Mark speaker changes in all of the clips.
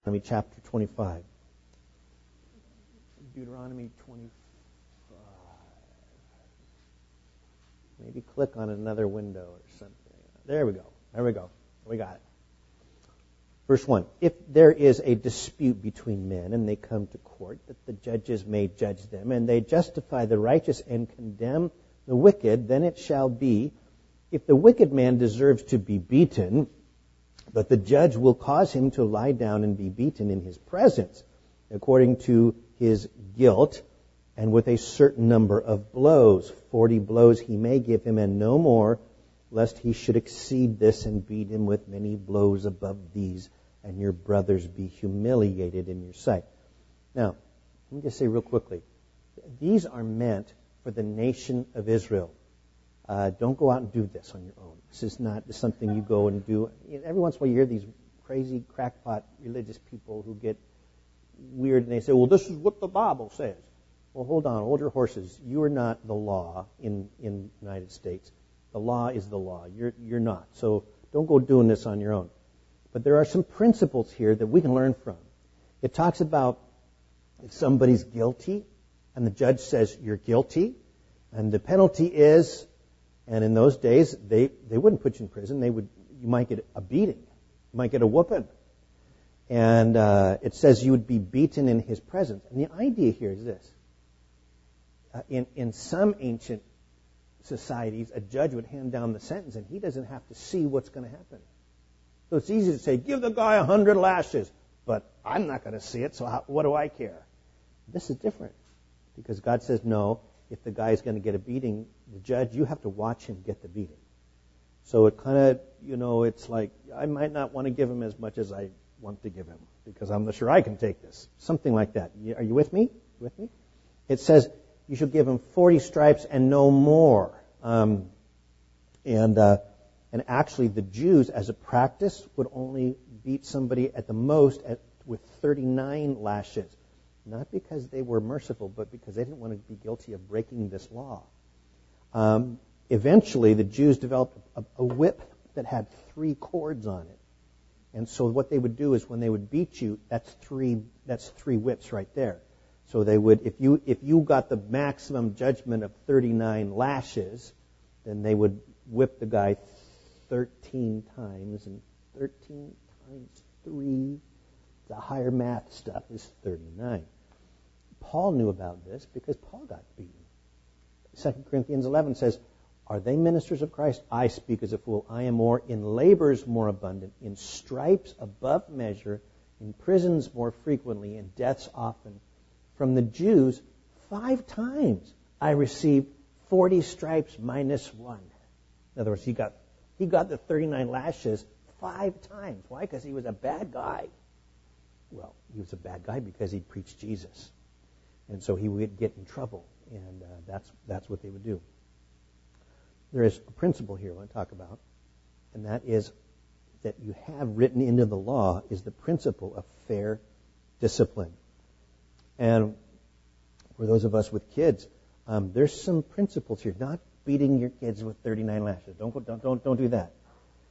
Speaker 1: Deuteronomy chapter 25. Deuteronomy 25. Maybe click on another window or something. There we go. We got it. Verse 1. If there is a dispute between men and they come to court, that the judges may judge them, and they justify the righteous and condemn the wicked, then it shall be, if the wicked man deserves to be beaten, but the judge will cause him to lie down and be beaten in his presence, according to his guilt, and with a certain number of blows. 40 blows he may give him, and no more, lest he should exceed this and beat him with many blows above these, and your brothers be humiliated in your sight. Now, let me just say real quickly, these are meant for the nation of Israel. Don't go out and do this on your own. This is not something you go and do. Every once in a while you hear these crazy crackpot religious people who get weird and they say, well, this is what the Bible says. Well, hold your horses. You are not the law in the United States. The law is the law. You're not. So don't go doing this on your own. But there are some principles here that we can learn from. It talks about if somebody's guilty and the judge says you're guilty and the penalty is, and in those days they wouldn't put you in prison. You might get a beating. You might get a whooping. And it says you would be beaten in his presence. And the idea here is this. In some ancient societies, a judge would hand down the sentence and he doesn't have to see what's going to happen. So it's easy to say, give the guy 100 lashes, but I'm not going to see it, so what do I care? This is different because God says, no, if the guy is going to get a beating, the judge, you have to watch him get the beating. So it kind of, it's like, I might not want to give him as much as I want to give him because I'm not sure I can take this. Something like that. Are you with me? It says you should give him 40 stripes and no more. And actually the Jews, as a practice, would only beat somebody at the most with 39 lashes. Not because they were merciful, but because they didn't want to be guilty of breaking this law. Eventually, the Jews developed a whip that had 3 cords on it. And so what they would do is when they would beat you, that's three whips right there. So they would, if you got the maximum judgment of 39 lashes, then they would whip the guy 13 times, and 13 times 3, the higher math stuff is 39. Paul knew about this because Paul got beaten. 2 Corinthians 11 says, are they ministers of Christ? I speak as a fool. I am more in labors more abundant, in stripes above measure, in prisons more frequently, in deaths often. From the Jews, 5 times I received 40 stripes minus 1. In other words, he got the 39 lashes 5 times. Why? Because he was a bad guy. Well, he was a bad guy because he preached Jesus. And so he would get in trouble. And that's what they would do. There is a principle here I want to talk about, and that is that you have written into the law is the principle of fair discipline. And for those of us with kids, there's some principles here. Not beating your kids with 39 lashes. Don't do that.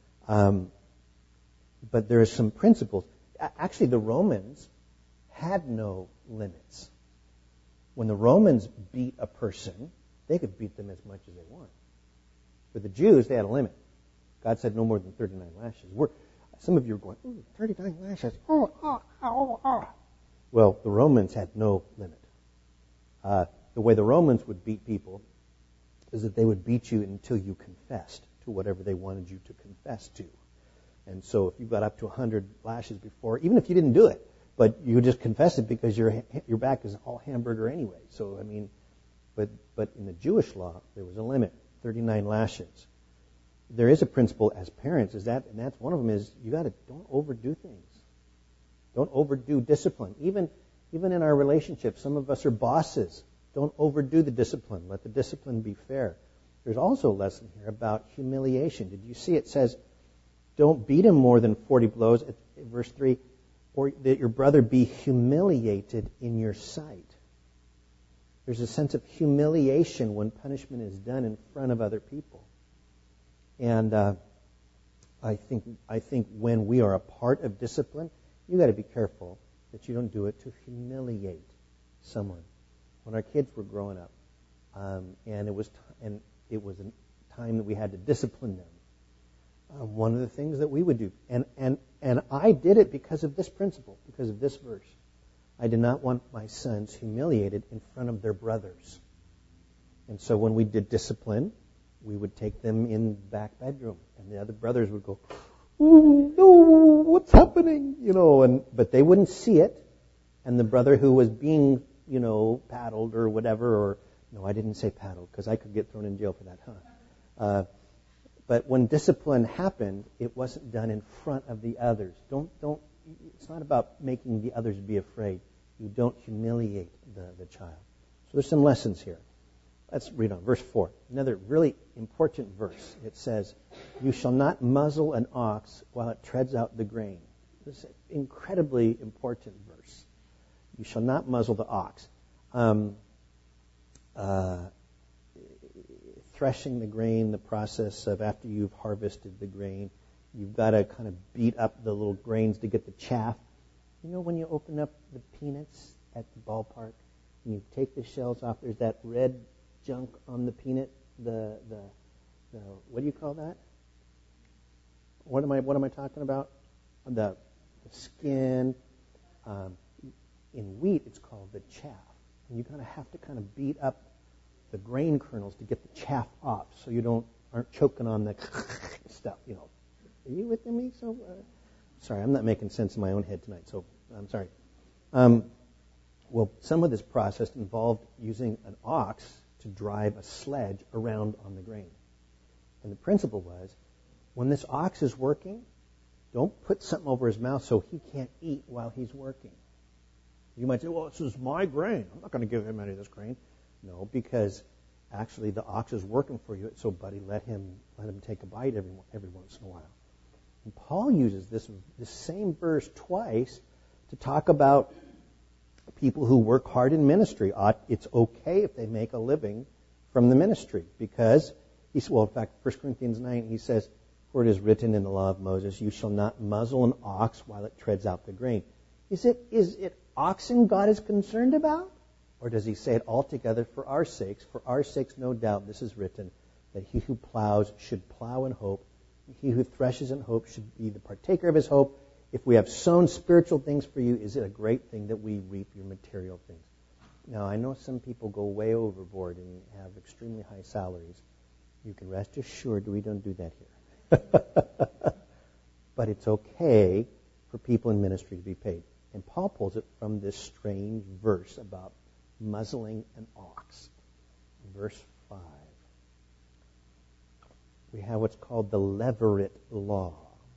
Speaker 1: But there are some principles. Actually, the Romans had no limits. When the Romans beat a person, they could beat them as much as they want. For the Jews, they had a limit. God said no more than 39 lashes. Some of you are going, 39 lashes. Well, the Romans had no limit. The way the Romans would beat people is that they would beat you until you confessed to whatever they wanted you to confess to. And so if you got up to 100 lashes before, even if you didn't do it, but you just confessed it because your back is all hamburger anyway. So, but in the Jewish law, there was a limit, 39 lashes. There is a principle as parents, and that's one of them is don't overdo things. Don't overdo discipline. Even in our relationships, some of us are bosses. Don't overdo the discipline. Let the discipline be fair. There's also a lesson here about humiliation. Did you see it says, don't beat him more than 40 blows, verse 3, or that your brother be humiliated in your sight. There's a sense of humiliation when punishment is done in front of other people. And I think when we are a part of discipline, you got to be careful that you don't do it to humiliate someone. When our kids were growing up, and it was a time that we had to discipline them, one of the things that we would do, and I did it because of this principle, because of this verse. I did not want my sons humiliated in front of their brothers. And so when we did discipline, we would take them in the back bedroom, and the other brothers would go, "Ooh, no, what's happening?" But they wouldn't see it. And the brother who was being, paddled or whatever, or no, I didn't say paddled because I could get thrown in jail for that, huh? But when discipline happened, it wasn't done in front of the others. Don't. It's not about making the others be afraid. You don't humiliate the child. So there's some lessons here. Let's read on. Verse 4. Another really important verse. It says, "You shall not muzzle an ox while it treads out the grain." This is an incredibly important verse. You shall not muzzle the ox. Threshing the grain, the process of after you've harvested the grain, you've got to kind of beat up the little grains to get the chaff. When you open up the peanuts at the ballpark and you take the shells off, there's that red junk on the peanut. The what do you call that? What am I talking about? The skin. In wheat, it's called the chaff. And you kind of have to kind of beat up the grain kernels to get the chaff off, so you aren't choking on the stuff. Are you with me? Sorry, I'm not making sense in my own head tonight, so I'm sorry. Well, some of this process involved using an ox to drive a sledge around on the grain. And the principle was, when this ox is working, don't put something over his mouth so he can't eat while he's working. You might say, well, this is my grain. I'm not going to give him any of this grain. No, because actually the ox is working for you, so buddy, let him take a bite every once in a while. And Paul uses this same verse twice to talk about people who work hard in ministry. It's okay if they make a living from the ministry, because in fact, 1 Corinthians 9, he says, "For it is written in the law of Moses, you shall not muzzle an ox while it treads out the grain." Is it oxen God is concerned about? Or does he say it altogether for our sakes? For our sakes, no doubt, this is written, that he who plows should plow in hope. He who threshes in hope should be the partaker of his hope. If we have sown spiritual things for you, is it a great thing that we reap your material things? Now, I know some people go way overboard and have extremely high salaries. You can rest assured we don't do that here. But it's okay for people in ministry to be paid. And Paul pulls it from this strange verse about muzzling an ox. Verse 5. We have what's called the Levirate law.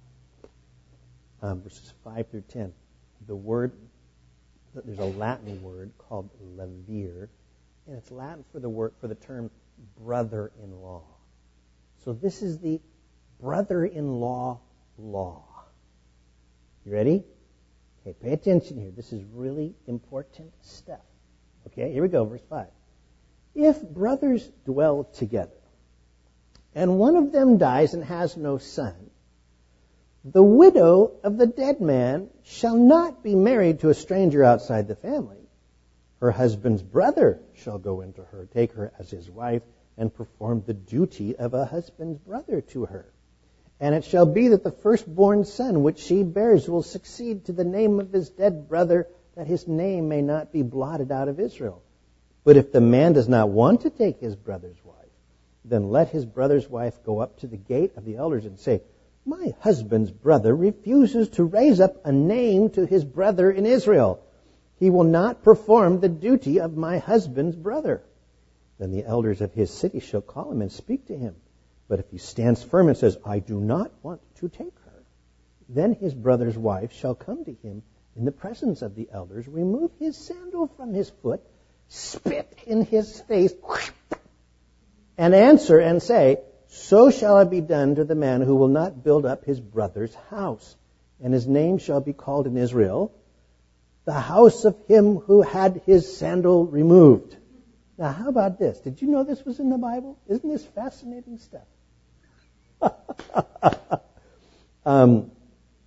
Speaker 1: Verses 5 through 10. There's a Latin word called levir, and it's Latin for the term brother-in-law. So this is the brother-in-law law. You ready? Okay, pay attention here. This is really important stuff. Okay, here we go, verse 5. If brothers dwell together, and one of them dies and has no son, the widow of the dead man shall not be married to a stranger outside the family. Her husband's brother shall go into her, take her as his wife, and perform the duty of a husband's brother to her. And it shall be that the firstborn son which she bears will succeed to the name of his dead brother, that his name may not be blotted out of Israel. But if the man does not want to take his brother's wife, then let his brother's wife go up to the gate of the elders and say, my husband's brother refuses to raise up a name to his brother in Israel. He will not perform the duty of my husband's brother. Then the elders of his city shall call him and speak to him. But if he stands firm and says, I do not want to take her, then his brother's wife shall come to him in the presence of the elders, remove his sandal from his foot, spit in his face, and answer and say, so shall it be done to the man who will not build up his brother's house. And his name shall be called in Israel, the house of him who had his sandal removed. Now, how about this? Did you know this was in the Bible? Isn't this fascinating stuff?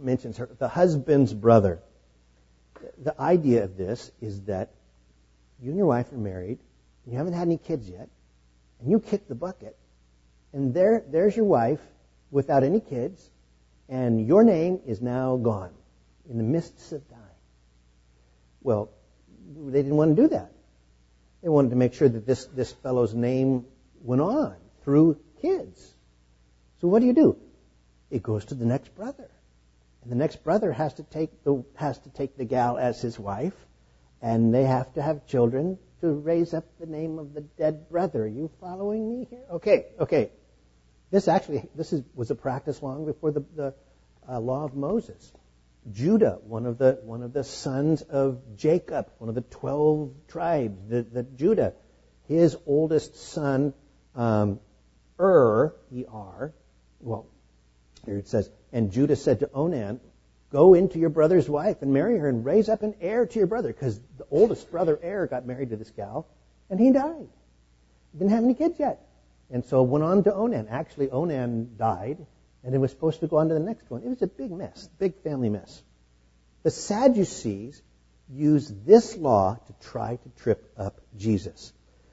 Speaker 1: mentions her, the husband's brother. The idea of this is that you and your wife are married, and you haven't had any kids yet, and you kick the bucket, and there's your wife without any kids, and your name is now gone in the mists of dying. Well, they didn't want to do that. They wanted to make sure that this fellow's name went on through kids. So what do? It goes to the next brother. And the next brother has to take the gal as his wife, and they have to have children to raise up the name of the dead brother. Are you following me here? Okay. This was a practice long before the law of Moses. Judah, one of the sons of Jacob, one of the 12 tribes, the Judah, his oldest son, E-R, well, here it says, and Judah said to Onan, go into your brother's wife and marry her and raise up an heir to your brother, because the oldest brother, Er, got married to this gal, and he died. He didn't have any kids yet. And so it went on to Onan. Actually, Onan died, and it was supposed to go on to the next one. It was a big mess, big family mess. The Sadducees used this law to try to trip up Jesus.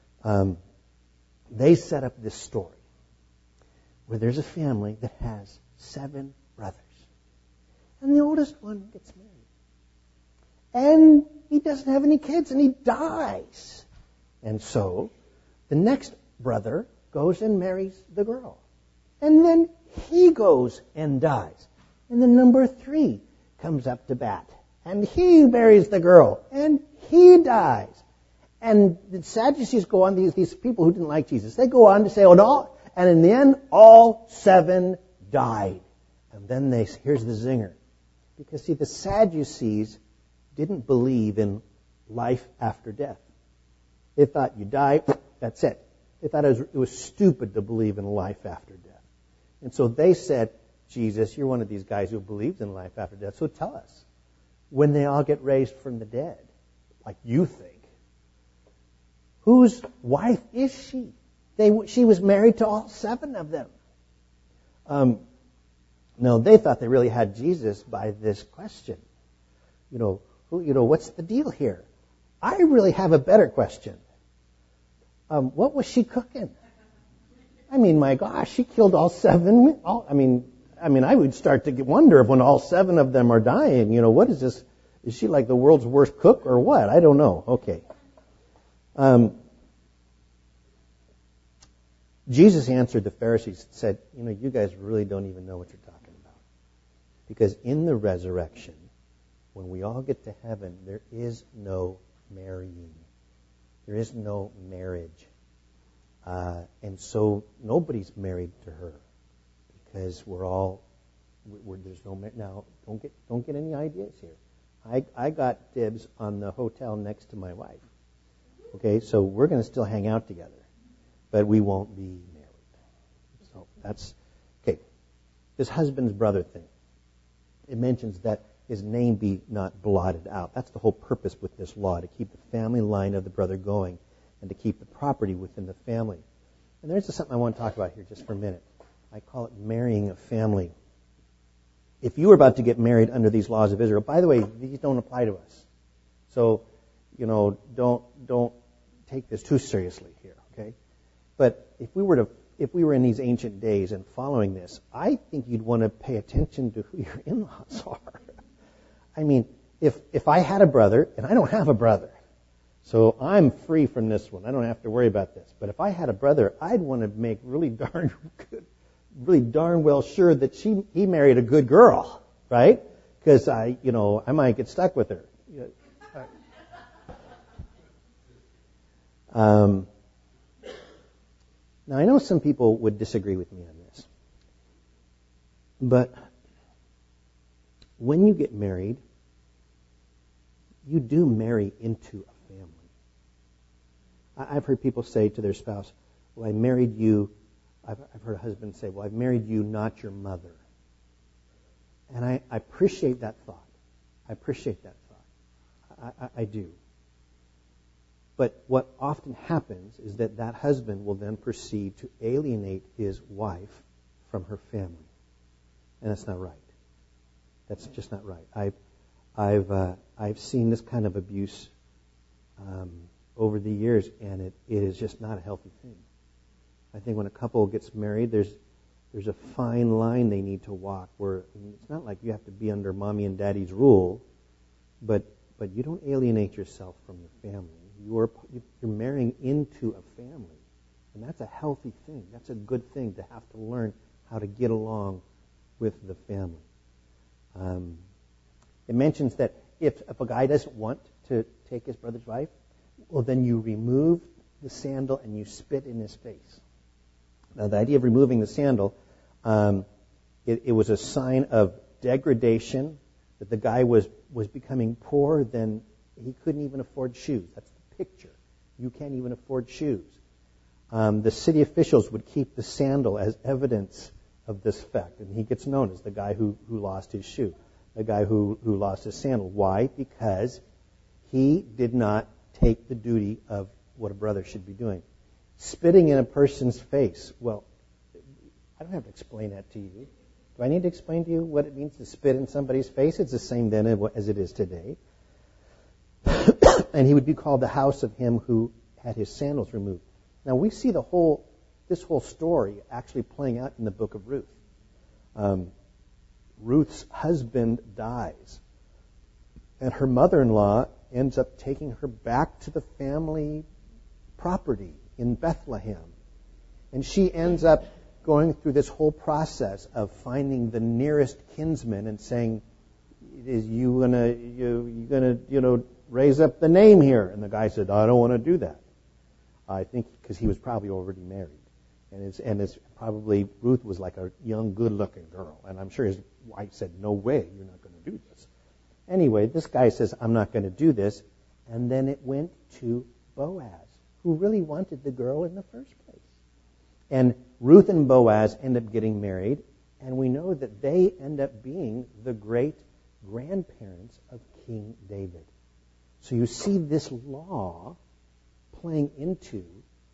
Speaker 1: They set up this story where there's a family that has 7 brothers. And the oldest one gets married. And he doesn't have any kids, and he dies. And so the next brother goes and marries the girl. And then he goes and dies. And then number 3 comes up to bat. And he marries the girl. And he dies. And the Sadducees go on, these people who didn't like Jesus, they go on to say, oh no, and in the end, all 7 died. And then here's the zinger. Because see, the Sadducees didn't believe in life after death. They thought you die, that's it. They thought it was stupid to believe in life after death. And so they said, Jesus, you're one of these guys who believes in life after death, so tell us, when they all get raised from the dead, like you think, whose wife is she? She was married to all 7 of them. No, they thought they really had Jesus by this question. What's the deal here? I really have a better question. What was she cooking? I mean, my gosh, she killed all 7. I would start to wonder when all 7 of them are dying. What is this? Is she like the world's worst cook or what? I don't know. Okay. Jesus answered the Pharisees and said, you guys really don't even know what you're talking about. Because in the resurrection, when we all get to heaven, there is no marrying. There is no marriage. And so nobody's married to her because there's no marriage. Now, don't get any ideas here. I got dibs on the hotel next to my wife. Okay, so we're going to still hang out together, but we won't be married. So that's, okay. This husband's brother thing. It mentions that his name be not blotted out. That's the whole purpose with this law, to keep the family line of the brother going and to keep the property within the family. And there's just something I want to talk about here just for a minute. I call it marrying a family. If you were about to get married under these laws of Israel, by the way, these don't apply to us. So, don't take this too seriously here, okay? But if we were in these ancient days and following this, I think you'd want to pay attention to who your in-laws are. I mean, if I had a brother, and I don't have a brother, so I'm free from this one. I don't have to worry about this. But if I had a brother, I'd want to make really darn well sure that he married a good girl, right? Because I might get stuck with her. Now, I know some people would disagree with me on this, but when you get married, you do marry into a family. I've heard people say to their spouse, well, I married you. I've heard a husband say, well, I've married you, not your mother. And I appreciate that thought. I do. But what often happens is that husband will then proceed to alienate his wife from her family. And that's not right. That's just not right. I've seen this kind of abuse over the years, and it is just not a healthy thing. I think when a couple gets married, there's a fine line they need to walk. Where it's not like you have to be under mommy and daddy's rule, but you don't alienate yourself from your family. You're marrying into a family, and that's a healthy thing. That's a good thing to have to learn how to get along with the family. It mentions that if a guy doesn't want to take his brother's wife, well, then you remove the sandal and you spit in his face. Now, the idea of removing the sandal, it was a sign of degradation, that the guy was becoming poor, then he couldn't even afford shoes. That's the picture. You can't even afford shoes. The city officials would keep the sandal as evidence of this fact, and he gets known as the guy who lost his shoe, the guy who lost his sandal. Why? Because he did not take the duty of what a brother should be doing. Spitting in a person's face. Well, I don't have to explain that to you. Do I need to explain to you what it means to spit in somebody's face? It's the same then as it is today. And he would be called the house of him who had his sandals removed. Now we see this whole story actually playing out in the book of Ruth. Ruth's husband dies, and her mother-in-law ends up taking her back to the family property in Bethlehem. And she ends up going through this whole process of finding the nearest kinsman and saying, "Is you gonna raise up the name here?" And the guy said, "I don't want to do that." I think because he was probably already married, and it's probably Ruth was like a young, good-looking girl, and I'm sure his wife said, "No way, you're not going to do this." Anyway, this guy says, "I'm not going to do this," and then it went to Boaz, who really wanted the girl in the first place. And Ruth and Boaz end up getting married, and we know that they end up being the great grandparents of King David. So you see this law playing into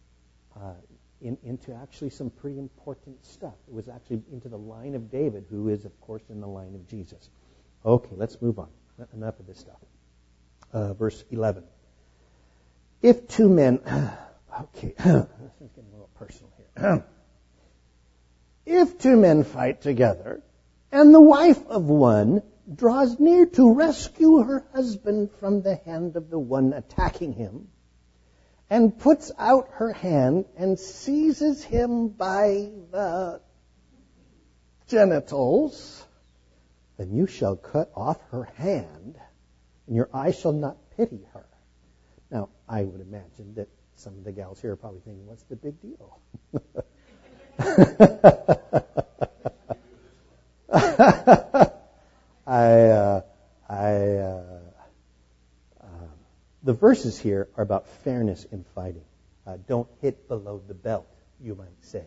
Speaker 1: actually some pretty important stuff. It was actually into the line of David, who is, of course, in the line of Jesus. Okay, let's move on. Enough of this stuff. Verse 11. If two men... Okay, this is getting a little personal here. If two men fight together, and the wife of one draws near to rescue her husband from the hand of the one attacking him, and puts out her hand and seizes him by the genitals, then you shall cut off her hand, and your eye shall not pity her. Now, I would imagine that some of the gals here are probably thinking, what's the big deal? The verses here are about fairness in fighting. Don't hit below the belt, you might say.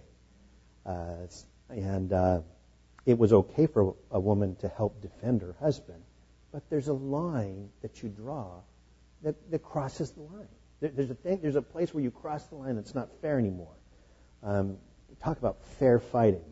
Speaker 1: It was okay for a woman to help defend her husband, but there's a line that you draw that crosses the line. There's a place where you cross the line that's not fair anymore. Talk about fair fighting.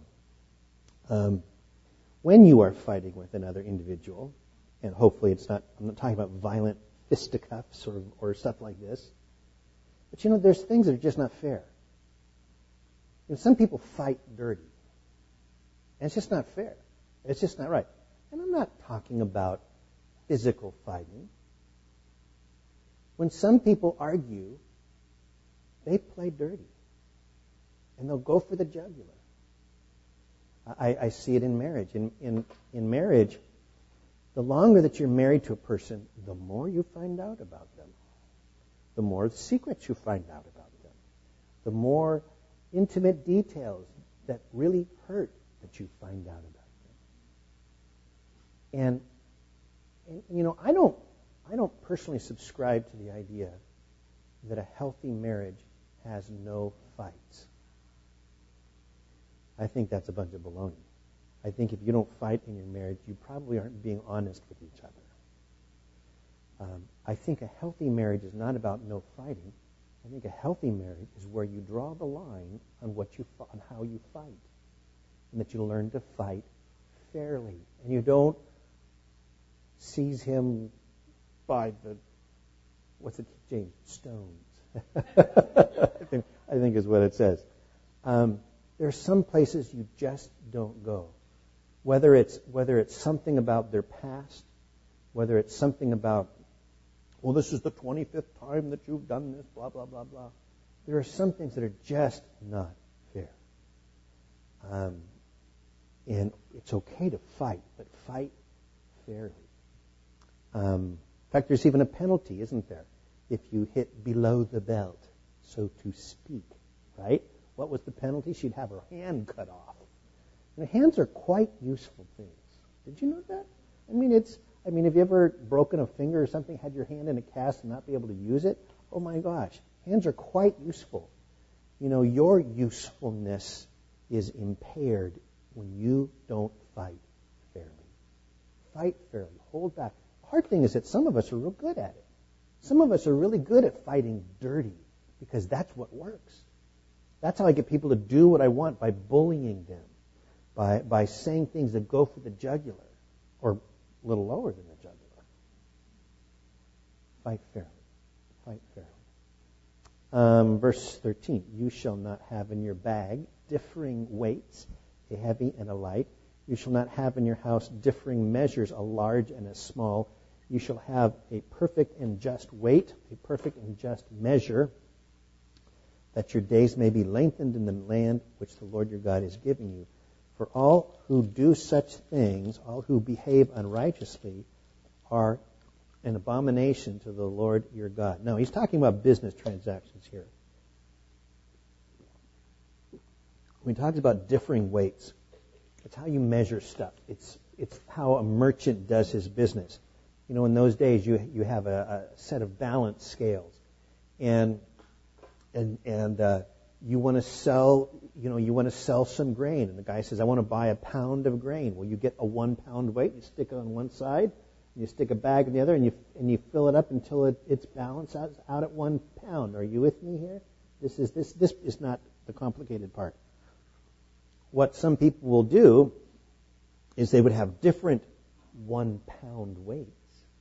Speaker 1: When you are fighting with another individual, and hopefully I'm not talking about violent fisticuffs or stuff like this, but there's things that are just not fair. Some people fight dirty, and it's just not fair. It's just not right. And I'm not talking about physical fighting. When some people argue, they play dirty. And they'll go for the jugular. I see it in marriage. In marriage, the longer that you're married to a person, the more you find out about them. The more secrets you find out about them. The more intimate details that really hurt that you find out about them. And I don't personally subscribe to the idea that a healthy marriage has no fights. I think that's a bunch of baloney. I think if you don't fight in your marriage, you probably aren't being honest with each other. I think a healthy marriage is not about no fighting. I think a healthy marriage is where you draw the line on on how you fight, and that you learn to fight fairly, and you don't sees him by the, what's it, James? Stones. I think is what it says. There are some places you just don't go. Whether it's something about their past, whether it's something about, well, this is the 25th time that you've done this, blah, blah, blah, blah. There are some things that are just not fair. And it's okay to fight, but fight fairly. In fact, there's even a penalty, isn't there, if you hit below the belt, so to speak, right? What was the penalty? She'd have her hand cut off. And hands are quite useful things. Did you know that? Have you ever broken a finger or something, had your hand in a cast and not be able to use it? Oh my gosh, hands are quite useful. Your usefulness is impaired when you don't fight fairly. Fight fairly. Hold back. The hard thing is that some of us are real good at it. Some of us are really good at fighting dirty because that's what works. That's how I get people to do what I want, by bullying them, by saying things that go for the jugular, or a little lower than the jugular. Fight fairly. Fight fairly. Verse 13, you shall not have in your bag differing weights, a heavy and a light. You shall not have in your house differing measures, a large and a small. You shall have a perfect and just weight, a perfect and just measure, that your days may be lengthened in the land which the Lord your God is giving you. For all who do such things, all who behave unrighteously, are an abomination to the Lord your God. Now, he's talking about business transactions here. When he talks about differing weights, it's how you measure stuff. It's how a merchant does his business. In those days, you have a set of balance scales, and you want to sell some grain, and the guy says, I want to buy a pound of grain. Well, you get a 1 pound weight, you stick it on one side, and you stick a bag on the other, and you fill it up until it's balanced out at 1 pound. Are you with me here? This is not the complicated part. What some people will do is they would have different 1 pound weights.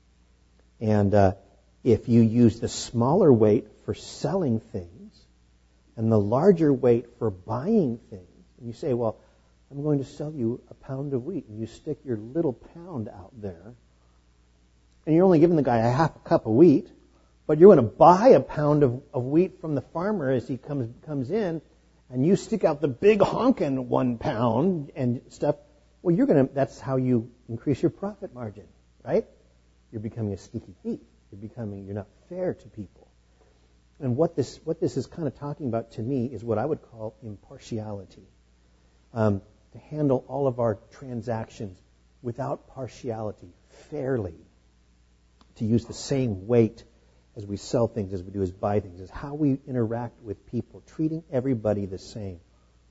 Speaker 1: And if you use the smaller weight for selling things and the larger weight for buying things, and you say, well, I'm going to sell you a pound of wheat, and you stick your little pound out there, and you're only giving the guy a half a cup of wheat, but you're going to buy a pound of wheat from the farmer as he comes in, and you stick out the big honkin' 1 pound and stuff, well, that's how you increase your profit margin, right? You're becoming a sneaky thief. You're not fair to people. And what this is kind of talking about to me is what I would call impartiality. To handle all of our transactions without partiality, fairly. To use the same weight as we sell things, as we do as buy things, is how we interact with people, treating everybody the same.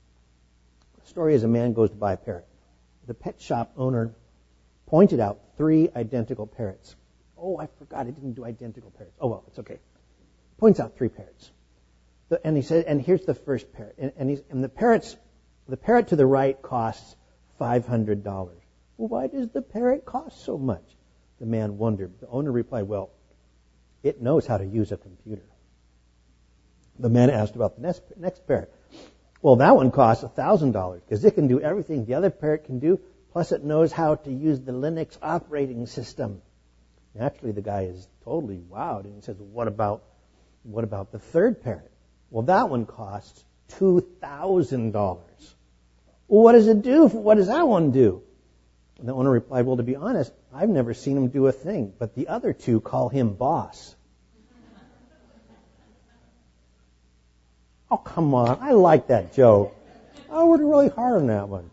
Speaker 1: The story is a man goes to buy a parrot. The pet shop owner pointed out 3 identical parrots. Oh, I forgot, I didn't do identical parrots. Oh, well, it's okay. Points out 3 parrots. And he said, and here's the first parrot. And the parrot to the right costs $500. Well, why does the parrot cost so much? The man wondered. The owner replied, well, it knows how to use a computer. The man asked about the next parrot. Well, that one costs $1,000 because it can do everything the other parrot can do, plus it knows how to use the Linux operating system. Naturally, the guy is totally wowed, and he says, what about the third parrot? Well, that one costs $2,000. Well, what does it do? What does that one do? And the owner replied, well, to be honest, I've never seen him do a thing, but the other 2 call him boss. Oh, come on. I like that joke. I worked really hard on that one.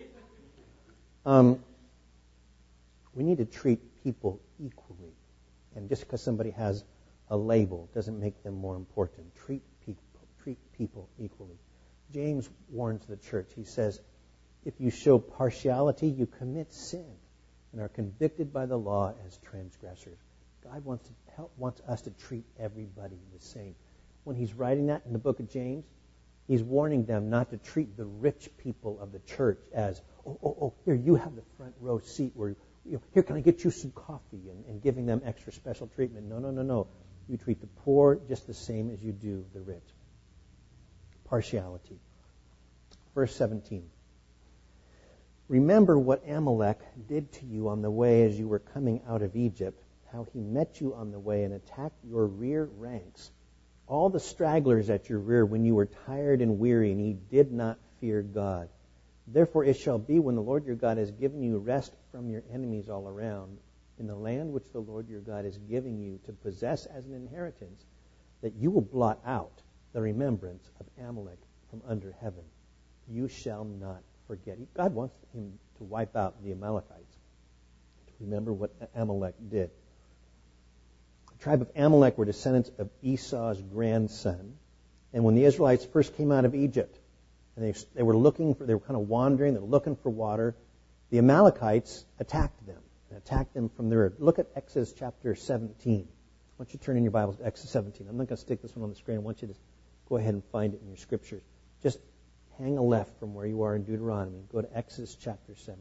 Speaker 1: We need to treat people equally. And just because somebody has a label doesn't make them more important. Treat people equally. James warns the church. He says, if you show partiality, you commit sin and are convicted by the law as transgressors. God wants us to treat everybody the same. When he's writing that in the book of James, he's warning them not to treat the rich people of the church as, here, you have the front row seat where here, can I get you some coffee, and giving them extra special treatment. No. You treat the poor just the same as you do the rich. Partiality. Verse 17. Remember what Amalek did to you on the way as you were coming out of Egypt, how he met you on the way and attacked your rear ranks, all the stragglers at your rear when you were tired and weary, and he did not fear God. Therefore it shall be when the Lord your God has given you rest from your enemies all around, in the land which the Lord your God is giving you to possess as an inheritance, that you will blot out the remembrance of Amalek from under heaven. You shall not forget. God wants him to wipe out the Amalekites. To remember what Amalek did. The tribe of Amalek were descendants of Esau's grandson. And when the Israelites first came out of Egypt, and they were kind of wandering, they were looking for water, the Amalekites attacked them. And attacked them from their... Look at Exodus chapter 17. I want you to turn in your Bibles to Exodus 17. I'm not going to stick this one on the screen. I want you to go ahead and find it in your scriptures. Just hang a left from where you are in Deuteronomy. Go to Exodus chapter 17.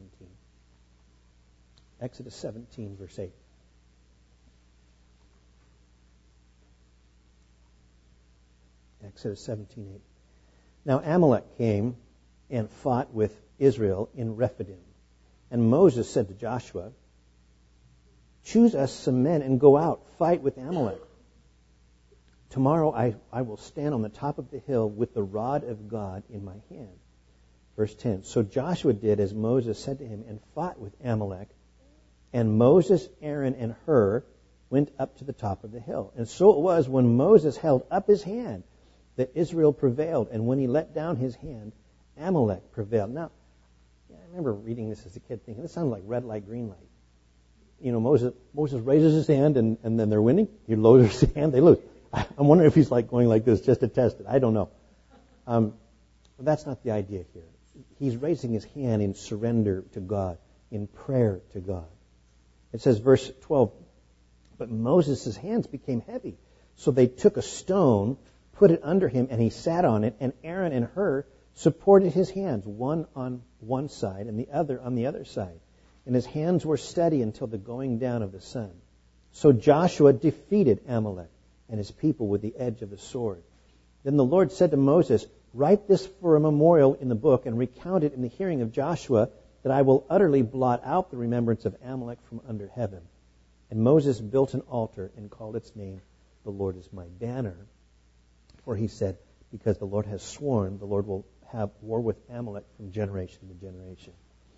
Speaker 1: Exodus 17, verse 8. Exodus 17:8. Now Amalek came and fought with Israel in Rephidim. And Moses said to Joshua, choose us some men and go out, fight with Amalek. Tomorrow I will stand on the top of the hill with the rod of God in my hand. Verse 10. So Joshua did as Moses said to him and fought with Amalek. And Moses, Aaron, and Hur went up to the top of the hill. And so it was when Moses held up his hand that Israel prevailed. And when he let down his hand, Amalek prevailed. Now, I remember reading this as a kid thinking, this sounds like red light, green light. Moses raises his hand and then they're winning. He lowers his hand, they lose. I'm wondering if he's like going like this just to test it. I don't know. But that's not the idea here. He's raising his hand in surrender to God, in prayer to God. It says, verse 12, but Moses' hands became heavy. So they took a stone, put it under him, and he sat on it, and Aaron and Hur supported his hands, one on one side and the other on the other side. And his hands were steady until the going down of the sun. So Joshua defeated Amalek and his people with the edge of the sword. Then the Lord said to Moses, write this for a memorial in the book and recount it in the hearing of Joshua, that I will utterly blot out the remembrance of Amalek from under heaven. And Moses built an altar and called its name, the Lord is my banner. For he said, because the Lord has sworn, the Lord will have war with Amalek from generation to generation.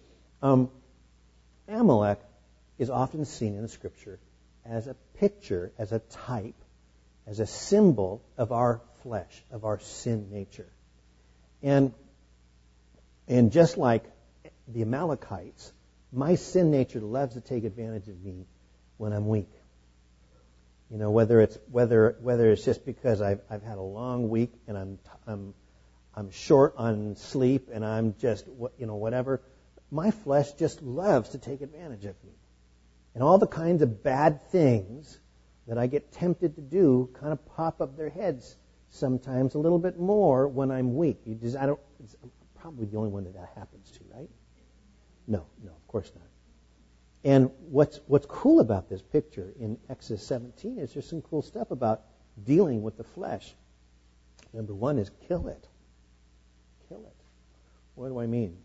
Speaker 1: Amalek is often seen in the Scripture as a picture, as a type, as a symbol of our flesh, of our sin nature. And just like the Amalekites, my sin nature loves to take advantage of me when I'm weak. Whether it's just because I've had a long week and I'm short on sleep and I'm just whatever. My flesh just loves to take advantage of me. And all the kinds of bad things that I get tempted to do kind of pop up their heads sometimes a little bit more when I'm weak. I'm probably the only one that happens to, right? No, of course not. And what's cool about this picture in Exodus 17 is there's some cool stuff about dealing with the flesh. Number one is kill it. Kill it. What do I mean?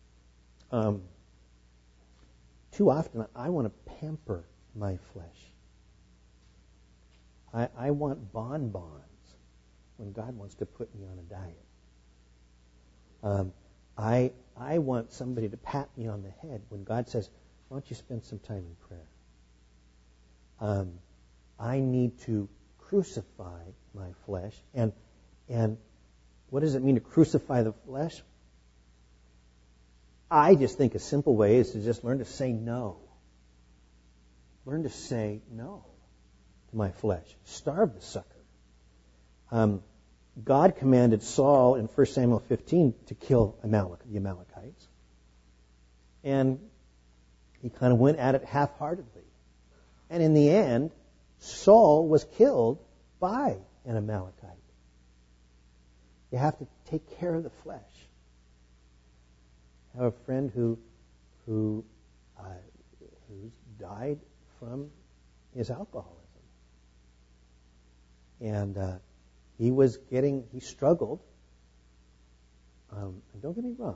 Speaker 1: Too often I want to pamper my flesh. I want bonbons when God wants to put me on a diet. I want somebody to pat me on the head when God says, why don't you spend some time in prayer? I need to crucify my flesh. And what does it mean to crucify the flesh? I just think a simple way is to just learn to say no. Learn to say no to my flesh. Starve the sucker. God commanded Saul in 1 Samuel 15 to kill the Amalekites. And he kind of went at it half-heartedly. And in the end, Saul was killed by an Amalekite. You have to take care of the flesh. I have a friend who who's died from his alcoholism. And he struggled. And don't get me wrong.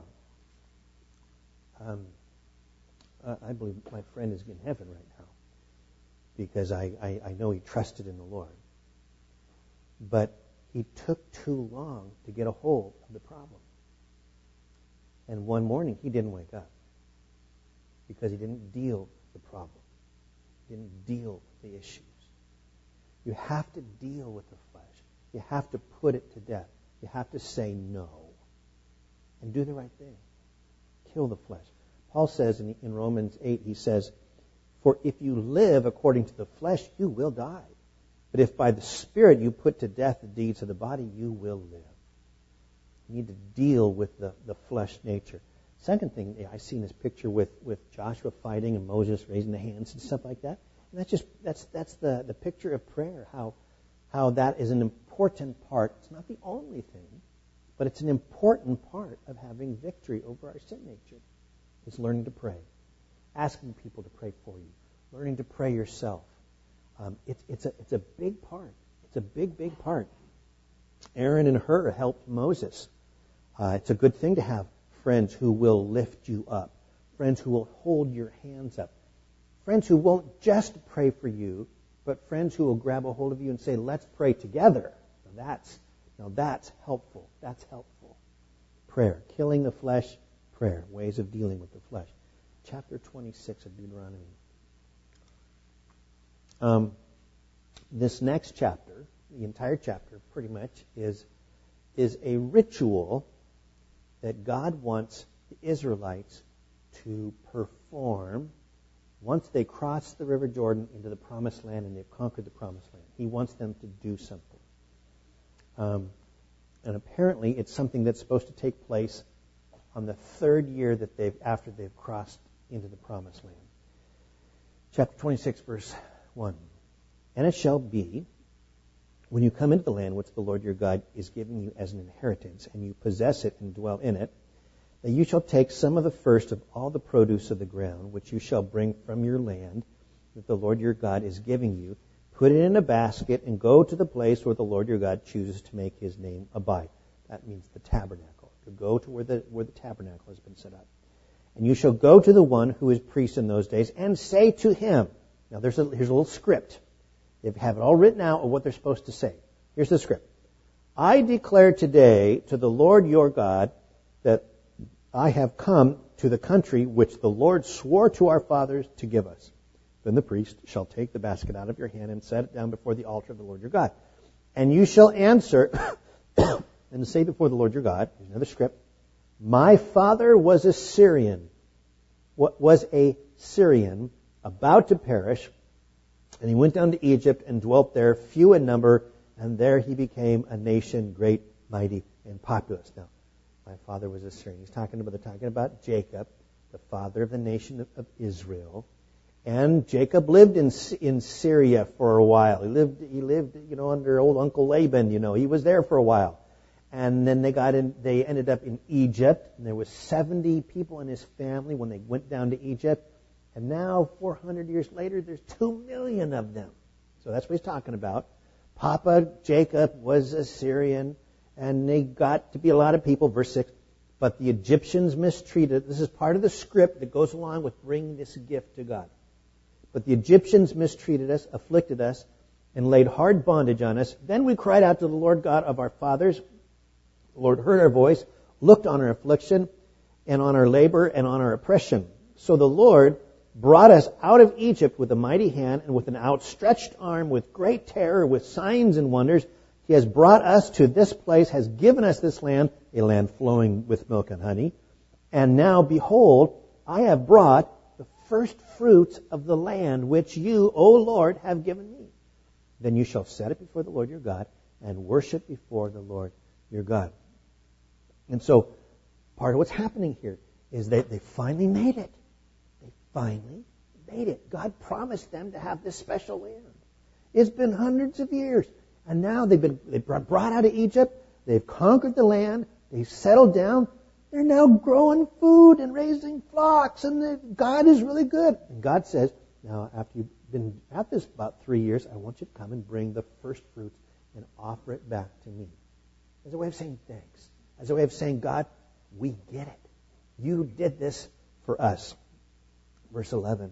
Speaker 1: I believe my friend is in heaven right now because I know he trusted in the Lord. But he took too long to get a hold of the problem. And one morning he didn't wake up because he didn't deal with the problem. He didn't deal with the issues. You have to deal with the flesh. You have to put it to death. You have to say no and do the right thing. Kill the flesh. Paul says in Romans 8, he says, "For if you live according to the flesh, you will die. But if by the Spirit you put to death the deeds of the body, you will live." You need to deal with the flesh nature. Second thing, I see in this picture with Joshua fighting and Moses raising the hands and stuff like that. And that's the picture of prayer, how that is an important part. It's not the only thing, but it's an important part of having victory over our sin nature. It's learning to pray, asking people to pray for you, learning to pray yourself. It's a big part. It's a big part. Aaron and Hur helped Moses. It's a good thing to have friends who will lift you up, friends who will hold your hands up, friends who won't just pray for you, but friends who will grab a hold of you and say, "Let's pray together." Now that's helpful. That's helpful. Prayer, killing the flesh, prayer, ways of dealing with the flesh. Chapter 26 of Deuteronomy. This next chapter, the entire chapter pretty much, is a ritual that God wants the Israelites to perform once they cross the River Jordan into the Promised Land and they've conquered the Promised Land. He wants them to do something. And apparently it's something that's supposed to take place on the third year after they've crossed into the Promised Land. Chapter 26, verse 1. "And it shall be, when you come into the land which the Lord your God is giving you as an inheritance, and you possess it and dwell in it, that you shall take some of the first of all the produce of the ground, which you shall bring from your land that the Lord your God is giving you, put it in a basket, and go to the place where the Lord your God chooses to make his name abide." That means the tabernacle. To go to where the tabernacle has been set up. "And you shall go to the one who is priest in those days, and say to him," now here's a little script. They have it all written out of what they're supposed to say. Here's the script. "I declare today to the Lord your God that I have come to the country which the Lord swore to our fathers to give us. Then the priest shall take the basket out of your hand and set it down before the altar of the Lord your God. And you shall answer and say before the Lord your God," here's another script, "My father was a Syrian, about to perish, and he went down to Egypt and dwelt there, few in number, and there he became a nation great, mighty, and populous." Now, my father was a Syrian. He's talking about Jacob, the father of the nation of Israel. And Jacob lived in Syria for a while. He lived, under old Uncle Laban. He was there for a while. And then they ended up in Egypt, and there was 70 people in his family when they went down to Egypt. And now, 400 years later, there's 2 million of them. So that's what he's talking about. Papa Jacob was a Syrian, and they got to be a lot of people. Verse 6, "But the Egyptians mistreated," this is part of the script that goes along with bringing this gift to God. "But the Egyptians mistreated us, afflicted us, and laid hard bondage on us. Then we cried out to the Lord God of our fathers. The Lord heard our voice, looked on our affliction, and on our labor, and on our oppression. So the Lord brought us out of Egypt with a mighty hand and with an outstretched arm, with great terror, with signs and wonders. He has brought us to this place, has given us this land, a land flowing with milk and honey. And now, behold, I have brought the first fruits of the land which you, O Lord, have given me. Then you shall set it before the Lord your God and worship before the Lord your God." And so, part of what's happening here is that they finally made it. They finally made it. God promised them to have this special land. It's been hundreds of years. And now they've been brought out of Egypt. They've conquered the land. They've settled down. they're now growing food and raising flocks, and God is really good. And God says, now, after you've been at this about 3 years, I want you to come and bring the first fruits and offer it back to me. As a way of saying thanks. As a way of saying, God, we get it. You did this for us. Verse 11.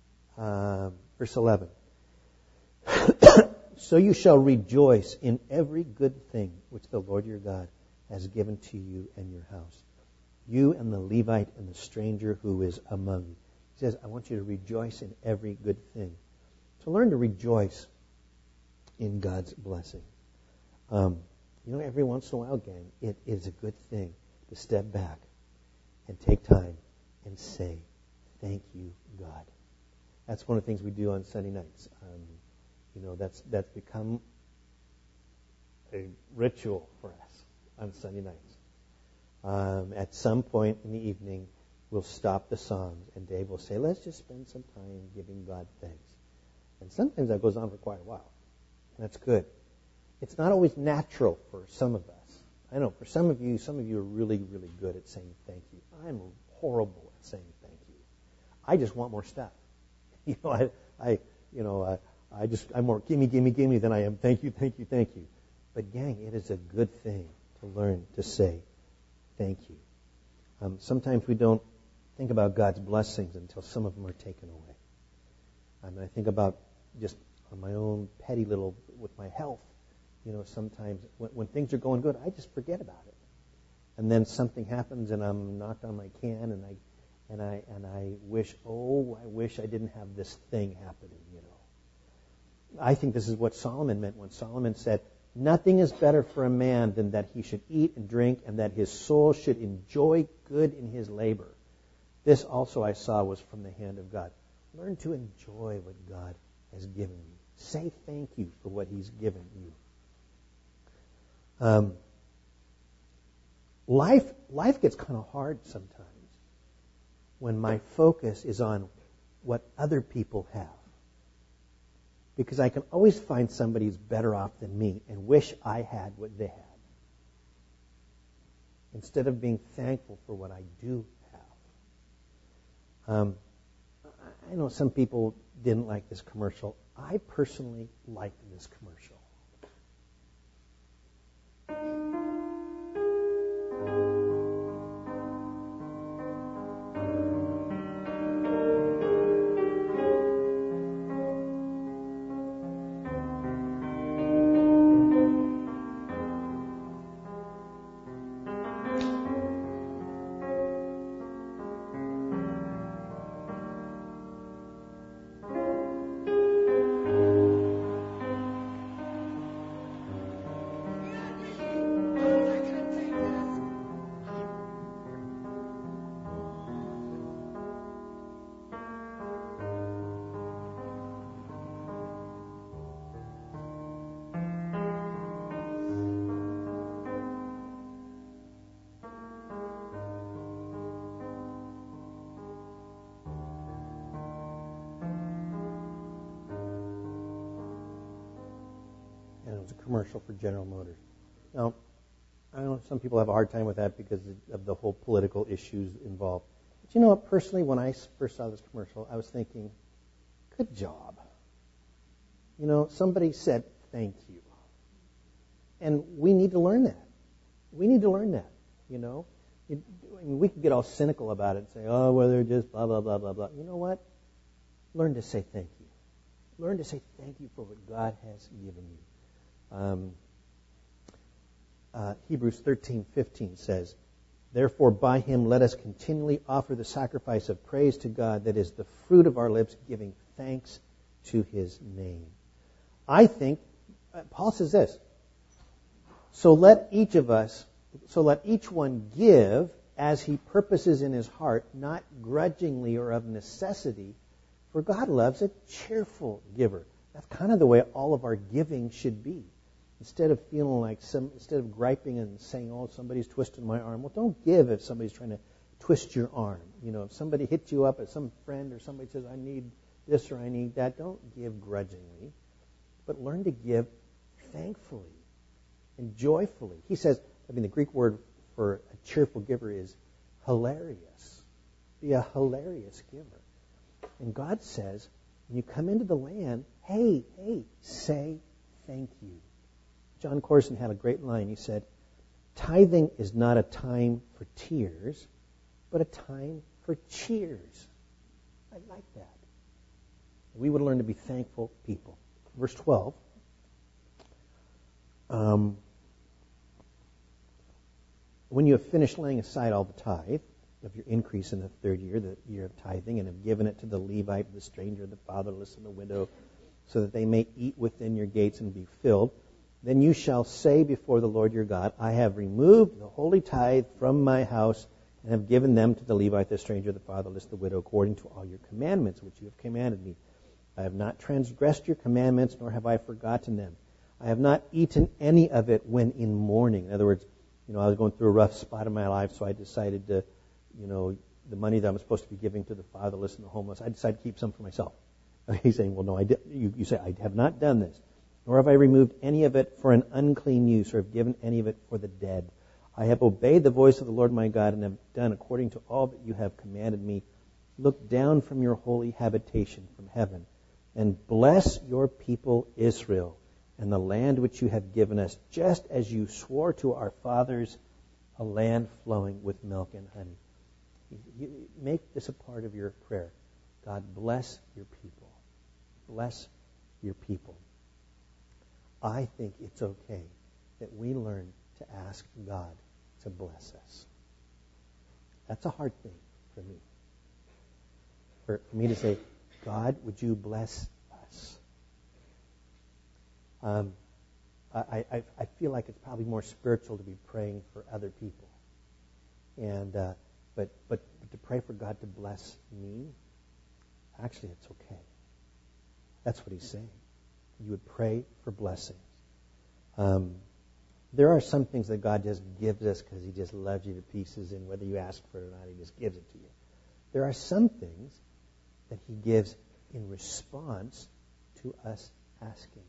Speaker 1: So you shall rejoice in every good thing which the Lord your God has given to you and your house. You and the Levite and the stranger who is among you. He says, I want you to rejoice in every good thing. To learn to rejoice in God's blessing. Every once in a while, gang, it is a good thing to step back and take time and say, thank you, God. That's one of the things we do on Sunday nights. That's become a ritual for us on Sunday nights. At some point in the evening, we'll stop the songs, and Dave will say, let's just spend some time giving God thanks. And sometimes that goes on for quite a while. And that's good. It's not always natural for some of us. I know for some of you are really, really good at saying thank you. I'm horrible at saying thank you. I just want more stuff. I'm more gimme than I am thank you. But gang, it is a good thing to learn to say thank you. Sometimes we don't think about God's blessings until some of them are taken away. I think about just on my own petty little, with my health, sometimes when things are going good, I just forget about it. And then something happens and I'm knocked on my can and I wish I didn't have this thing happening, I think this is what Solomon meant when Solomon said, nothing is better for a man than that he should eat and drink and that his soul should enjoy good in his labor. This also I saw was from the hand of God. Learn to enjoy what God has given you. Say thank you for what He's given you. Life gets kind of hard sometimes when my focus is on what other people have. Because I can always find somebody who's better off than me and wish I had what they had. Instead of being thankful for what I do have. I know some people didn't like this commercial. I personally liked this commercial. It was a commercial for General Motors. Now, I know some people have a hard time with that because of the whole political issues involved. But you know what? Personally, when I first saw this commercial, I was thinking, good job. Somebody said thank you. And we need to learn that. We need to learn that, we can get all cynical about it and say, oh, well, they're just blah, blah, blah, blah, blah. You know what? Learn to say thank you. Learn to say thank you for what God has given you. Hebrews 13:15 says, therefore by Him let us continually offer the sacrifice of praise to God, that is the fruit of our lips, giving thanks to His name. I think, Paul says this, so let each one give as he purposes in his heart, not grudgingly or of necessity, for God loves a cheerful giver. That's kind of the way all of our giving should be. Instead of feeling like instead of griping and saying, oh, somebody's twisting my arm. Well, don't give if somebody's trying to twist your arm. If somebody hits you up, if some friend or somebody says, I need this or I need that, don't give grudgingly. But learn to give thankfully and joyfully. He says, the Greek word for a cheerful giver is hilarious. Be a hilarious giver. And God says, when you come into the land, hey, say thank you. John Corson had a great line. He said, tithing is not a time for tears, but a time for cheers. I like that. We would learn to be thankful people. Verse 12. When you have finished laying aside all the tithe of your increase in the third year, the year of tithing, and have given it to the Levite, the stranger, the fatherless, and the widow, so that they may eat within your gates and be filled, then you shall say before the Lord your God, I have removed the holy tithe from my house and have given them to the Levite, the stranger, the fatherless, the widow, according to all your commandments, which you have commanded me. I have not transgressed your commandments, nor have I forgotten them. I have not eaten any of it when in mourning. In other words, I was going through a rough spot in my life, so I decided to, the money that I'm supposed to be giving to the fatherless and the homeless, I decided to keep some for myself. He's saying, well, no, you say, I have not done this. Nor have I removed any of it for an unclean use, or have given any of it for the dead. I have obeyed the voice of the Lord my God, and have done according to all that you have commanded me. Look down from your holy habitation from heaven, and bless your people Israel, and the land which you have given us, just as you swore to our fathers, a land flowing with milk and honey. You make this a part of your prayer. God, bless your people. Bless your people. I think it's okay that we learn to ask God to bless us. That's a hard thing for me. For me to say, God, would you bless us? I feel like it's probably more spiritual to be praying for other people, and but to pray for God to bless me, actually, it's okay. That's what he's saying. You would pray for blessings. There are some things that God just gives us because he just loves you to pieces, and whether you ask for it or not, he just gives it to you. There are some things that he gives in response to us asking.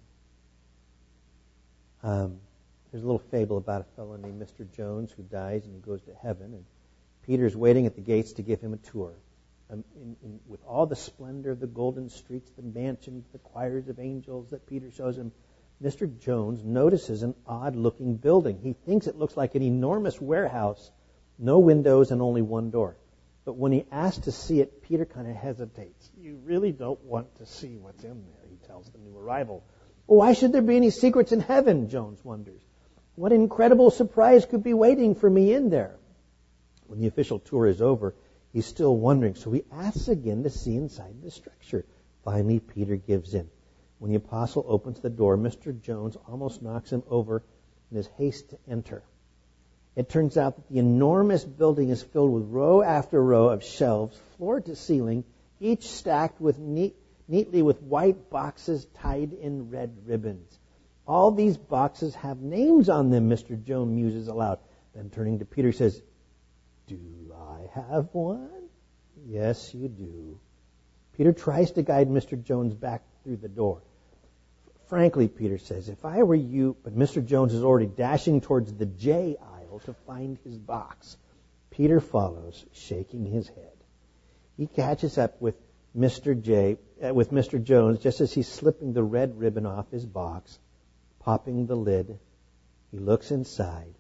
Speaker 1: There's a little fable about a fellow named Mr. Jones who dies and he goes to heaven, and Peter's waiting at the gates to give him a tour. With all the splendor of the golden streets, the mansions, the choirs of angels that Peter shows him, Mr. Jones notices an odd-looking building. He thinks it looks like an enormous warehouse, no windows and only one door. But when he asks to see it, Peter kind of hesitates. You really don't want to see what's in there, he tells the new arrival. Well, why should there be any secrets in heaven, Jones wonders. What incredible surprise could be waiting for me in there? When the official tour is over, he's still wondering, so he asks again to see inside the structure. Finally, Peter gives in. When the apostle opens the door, Mr. Jones almost knocks him over in his haste to enter. It turns out that the enormous building is filled with row after row of shelves, floor to ceiling, each stacked with neatly with white boxes tied in red ribbons. All these boxes have names on them, Mr. Jones muses aloud. Then turning to Peter, says, do I have one? Yes, you do. Peter tries to guide Mr. Jones back through the door. Frankly, Peter says, if I were you, but Mr. Jones is already dashing towards the J aisle to find his box. Peter follows, shaking his head. He catches up with Mr. Jones just as he's slipping the red ribbon off his box, popping the lid. He looks inside.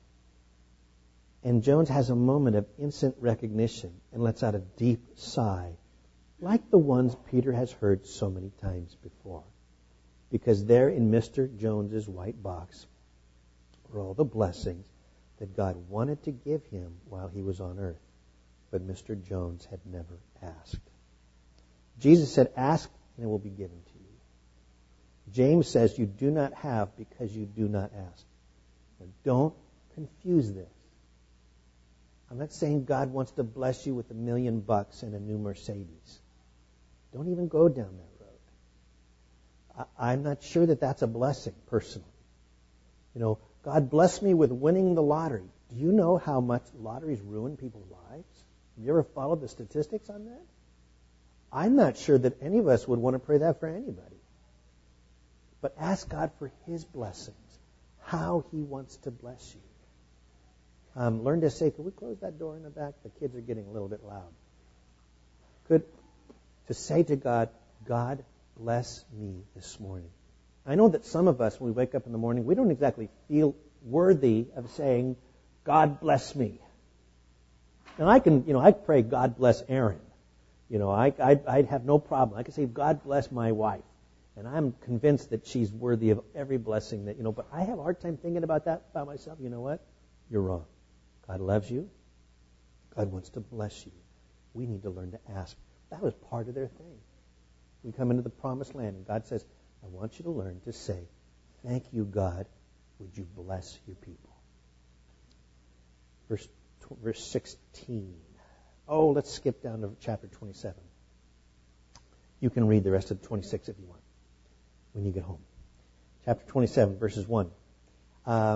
Speaker 1: And Jones has a moment of instant recognition and lets out a deep sigh, like the ones Peter has heard so many times before. Because there in Mr. Jones's white box were all the blessings that God wanted to give him while he was on earth, but Mr. Jones had never asked. Jesus said, ask and it will be given to you. James says you do not have because you do not ask. Now, don't confuse this. I'm not saying God wants to bless you with $1 million and a new Mercedes. Don't even go down that road. I'm not sure that that's a blessing, personally. God bless me with winning the lottery. Do you know how much lotteries ruin people's lives? Have you ever followed the statistics on that? I'm not sure that any of us would want to pray that for anybody. But ask God for his blessings, how he wants to bless you. learn to say, could we close that door in the back? The kids are getting a little bit loud. To say to God, God, bless me this morning. I know that some of us, when we wake up in the morning, we don't exactly feel worthy of saying, God bless me. And I pray, God bless Aaron. I'd have no problem. I could say, God bless my wife. And I'm convinced that she's worthy of every blessing but I have a hard time thinking about that about myself. You know what? You're wrong. God loves you. God wants to bless you. We need to learn to ask. That was part of their thing. We come into the promised land, and God says, I want you to learn to say, thank you, God. Would you bless your people? Verse 16. Oh, let's skip down to chapter 27. You can read the rest of 26 if you want when you get home. Chapter 27, verses 1. Where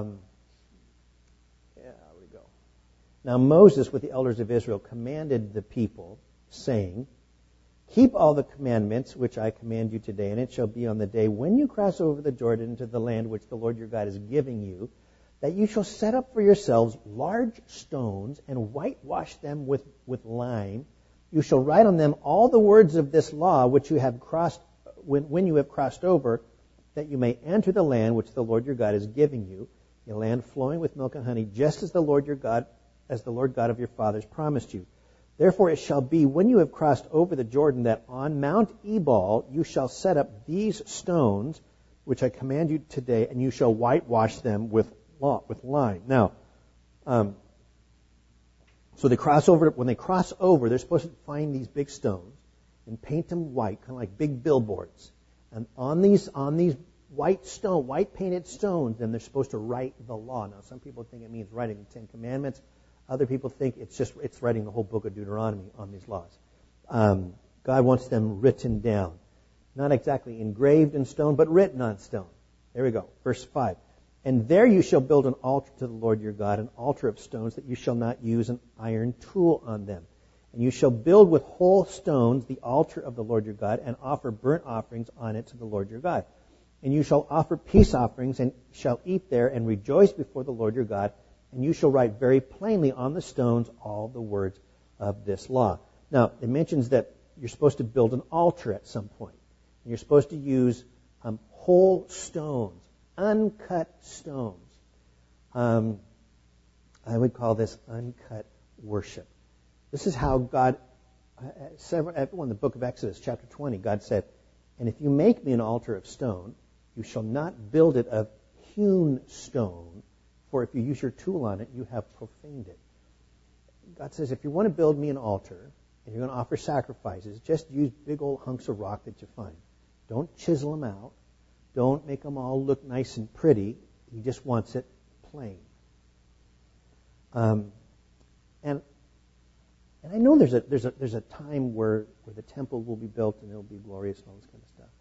Speaker 1: we go. Now Moses, with the elders of Israel, commanded the people, saying, keep all the commandments which I command you today, and it shall be on the day when you cross over the Jordan into the land which the Lord your God is giving you, that you shall set up for yourselves large stones and whitewash them with lime. You shall write on them all the words of this law which you have crossed when you have crossed over, that you may enter the land which the Lord your God is giving you, a land flowing with milk and honey, just as the Lord God of your fathers promised you. Therefore it shall be, when you have crossed over the Jordan, that on Mount Ebal you shall set up these stones, which I command you today, and you shall whitewash them with lime. Now, so they cross over. When they cross over, they're supposed to find these big stones and paint them white, kind of like big billboards. And on these white painted stones, then they're supposed to write the law. Now, some people think it means writing the Ten Commandments. Other people think it's writing the whole book of Deuteronomy on these laws. God wants them written down. Not exactly engraved in stone, but written on stone. There we go. Verse 5. And there you shall build an altar to the Lord your God, an altar of stones, that you shall not use an iron tool on them. And you shall build with whole stones the altar of the Lord your God, and offer burnt offerings on it to the Lord your God. And you shall offer peace offerings, and shall eat there, and rejoice before the Lord your God. And you shall write very plainly on the stones all the words of this law. Now, it mentions that you're supposed to build an altar at some point. And you're supposed to use whole stones, uncut stones. I would call this uncut worship. This is how God, in the book of Exodus, chapter 20, God said, and if you make me an altar of stone, you shall not build it of hewn stone, for if you use your tool on it, you have profaned it. God says, if you want to build me an altar, and you're going to offer sacrifices, just use big old hunks of rock that you find. Don't chisel them out. Don't make them all look nice and pretty. He just wants it plain. And I know there's a time where the temple will be built and it'll be glorious and all this kind of stuff.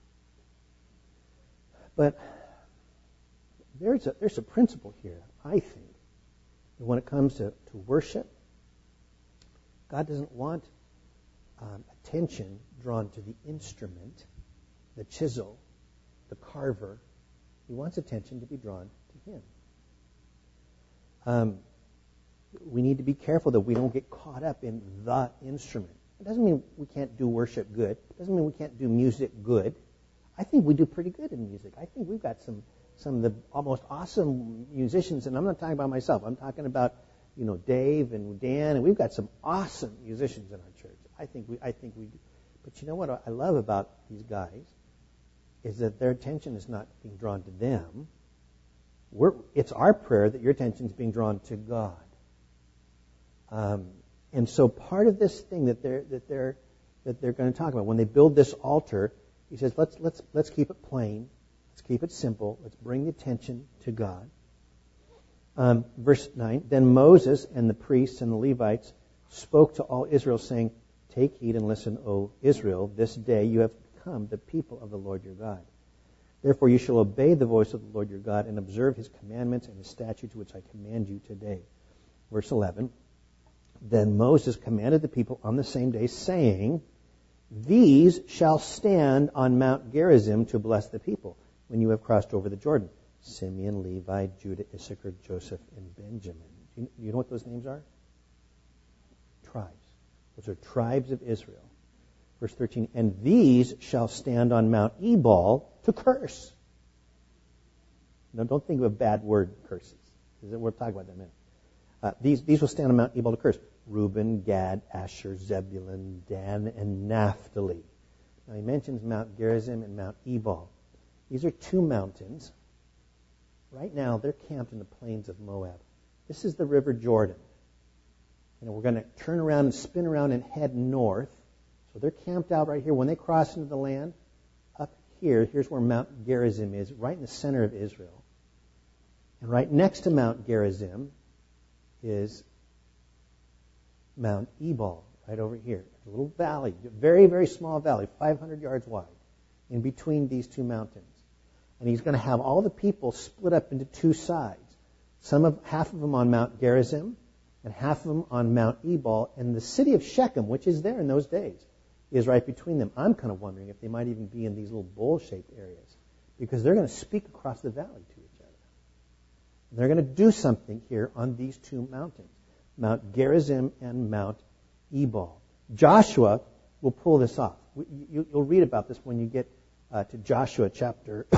Speaker 1: But there's a principle here, I think, that when it comes to worship, God doesn't want attention drawn to the instrument, the chisel, the carver. He wants attention to be drawn to Him. We need to be careful that we don't get caught up in the instrument. It doesn't mean we can't do worship good. It doesn't mean we can't do music good. I think we do pretty good in music. I think we've got some of the almost awesome musicians, and I'm not talking about myself. I'm talking about Dave and Dan, and we've got some awesome musicians in our church. I think we do. But you know what I love about these guys is that their attention is not being drawn to them. It's our prayer that your attention is being drawn to God. And so part of this thing that they're going to talk about when they build this altar, he says, let's keep it plain, let's keep it simple, let's bring the attention to God. Verse 9, then Moses and the priests and the Levites spoke to all Israel, saying, take heed and listen, O Israel, this day you have become the people of the Lord your God. Therefore you shall obey the voice of the Lord your God and observe His commandments and His statutes which I command you today. Verse 11, then Moses commanded the people on the same day, saying, these shall stand on Mount Gerizim to bless the people when you have crossed over the Jordan. Simeon, Levi, Judah, Issachar, Joseph, and Benjamin. You know what those names are? Tribes. Those are tribes of Israel. Verse 13, and these shall stand on Mount Ebal to curse. Now, don't think of a bad word, curses. We'll talk about that in a minute. These will stand on Mount Ebal to curse. Reuben, Gad, Asher, Zebulun, Dan, and Naphtali. Now, he mentions Mount Gerizim and Mount Ebal. These are two mountains. Right now, they're camped in the plains of Moab. This is the River Jordan. We're going to turn around and spin around and head north. So they're camped out right here. When they cross into the land, up here, here's where Mount Gerizim is, right in the center of Israel. And right next to Mount Gerizim is Mount Ebal, right over here. A little valley, very, very small valley, 500 yards wide, in between these two mountains. And he's going to have all the people split up into two sides. Half of them on Mount Gerizim, and half of them on Mount Ebal. And the city of Shechem, which is there in those days, is right between them. I'm kind of wondering if they might even be in these little bowl-shaped areas, because they're going to speak across the valley to each other. They're going to do something here on these two mountains, Mount Gerizim and Mount Ebal. Joshua will pull this off. You'll read about this when you get to Joshua chapter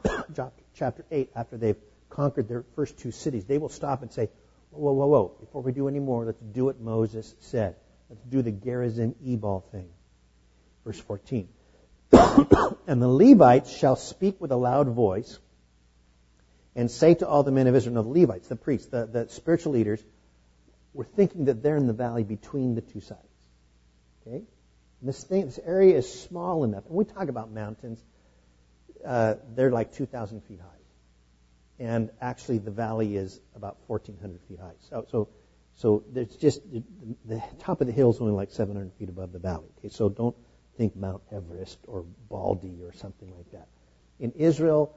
Speaker 1: 8, after they've conquered their first two cities. They will stop and say, whoa, whoa, whoa, before we do any more, let's do what Moses said. Let's do the Gerizim-Ebal thing. Verse 14. And the Levites shall speak with a loud voice and say to all the men of Israel. Now, the Levites, the priests, the spiritual leaders, were thinking that they're in the valley between the two sides. Okay? And this area is small enough. And we talk about mountains. They're like 2,000 feet high. And actually, the valley is about 1,400 feet high. So there's just the top of the hill is only like 700 feet above the valley. Okay, so don't think Mount Everest or Baldy or something like that. In Israel,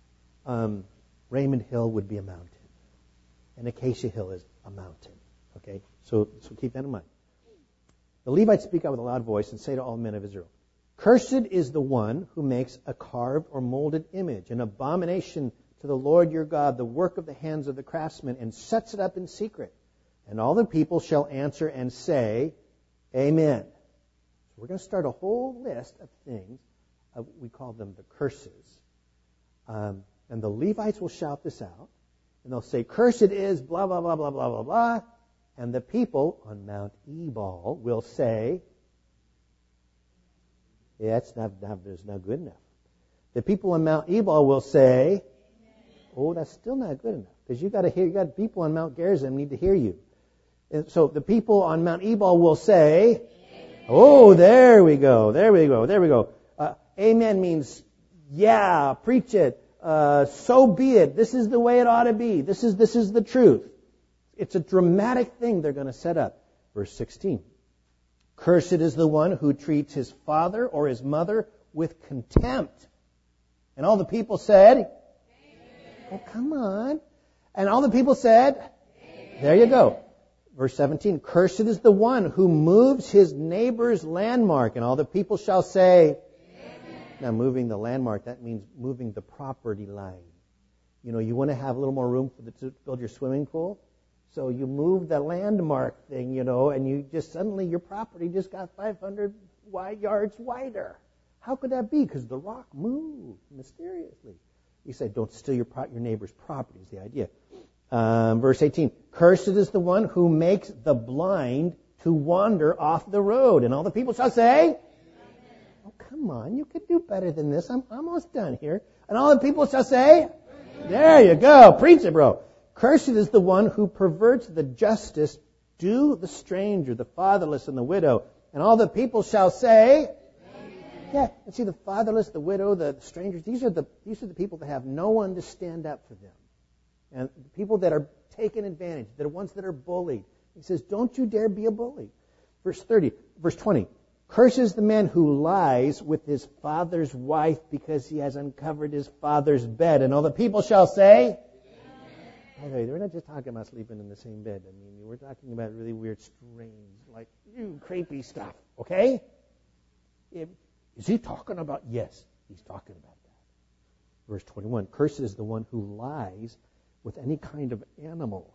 Speaker 1: Raymond Hill would be a mountain, and Acacia Hill is a mountain. Okay, so keep that in mind. The Levites speak out with a loud voice and say to all men of Israel, "Cursed is the one who makes a carved or molded image, an abomination to the Lord your God, the work of the hands of the craftsman, and sets it up in secret." And all the people shall answer and say, Amen. So we're going to start a whole list of things. We call them the curses. And the Levites will shout this out. And they'll say, "Cursed is blah, blah, blah, blah, blah, blah, blah." And the people on Mount Ebal will say, yeah, it's not good enough. The people on Mount Ebal will say, oh, that's still not good enough, because you got people on Mount Gerizim need to hear you. And so the people on Mount Ebal will say, oh, there we go. Amen means, yeah, preach it. So be it. This is the way it ought to be. This is the truth. It's a dramatic thing they're going to set up. Verse 16. Cursed is the one who treats his father or his mother with contempt. And all the people said, Amen. Oh, come on. And all the people said, Amen. There you go. Verse 17. Cursed is the one who moves his neighbor's landmark. And all the people shall say, Amen. Now, moving the landmark, that means moving the property line. You want to have a little more room to build your swimming pool? So you move the landmark thing, and you just suddenly your property just got 500 yards wider. How could that be? Because the rock moved mysteriously. You say, don't steal your neighbor's property is the idea. Verse 18, cursed is the one who makes the blind to wander off the road. And all the people shall say, Amen. Oh, come on, you could do better than this. I'm almost done here. And all the people shall say, Amen. There you go. Preach it, bro. Cursed is the one who perverts the justice due the stranger, the fatherless, and the widow. And all the people shall say, Amen. Yeah, and see, the fatherless, the widow, the strangers, these are the people that have no one to stand up for them. And the people that are taken advantage, the ones that are bullied. He says, don't you dare be a bully. Verse 20. Cursed is the man who lies with his father's wife because he has uncovered his father's bed. And all the people shall say, Amen. We're not just talking about sleeping in the same bed. We're talking about really weird, strange, like, creepy stuff. Okay? Is he talking about? Yes, he's talking about that. Verse 21. Cursed is the one who lies with any kind of animal.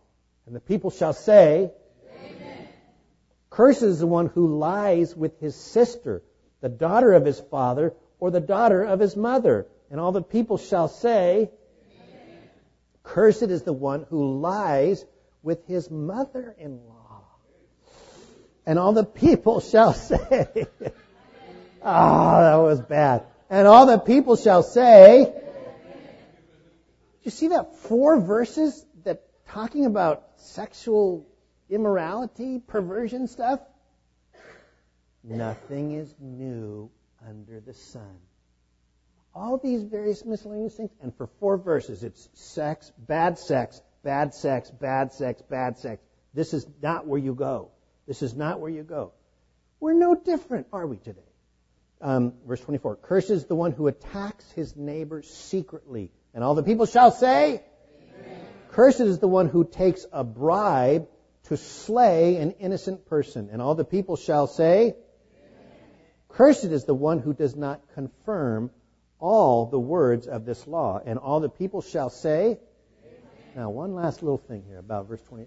Speaker 1: And the people shall say, Amen. Cursed is the one who lies with his sister, the daughter of his father, or the daughter of his mother. And all the people shall say, Amen. Cursed is the one who lies with his mother-in-law. And all the people shall say, that was bad. And all the people shall say, you see that 4 verses that talking about sexual immorality, perversion stuff? Nothing is new under the sun. All these various miscellaneous things. And for 4 verses, it's sex, bad sex, bad sex, bad sex, bad sex. This is not where you go. This is not where you go. We're no different, are we, today? Verse 24. Cursed is the one who attacks his neighbor secretly. And all the people shall say, Amen. Cursed is the one who takes a bribe to slay an innocent person. And all the people shall say, Amen. Cursed is the one who does not confirm all the words of this law. And all the people shall say, Amen. Now, one last little thing here about verse 20.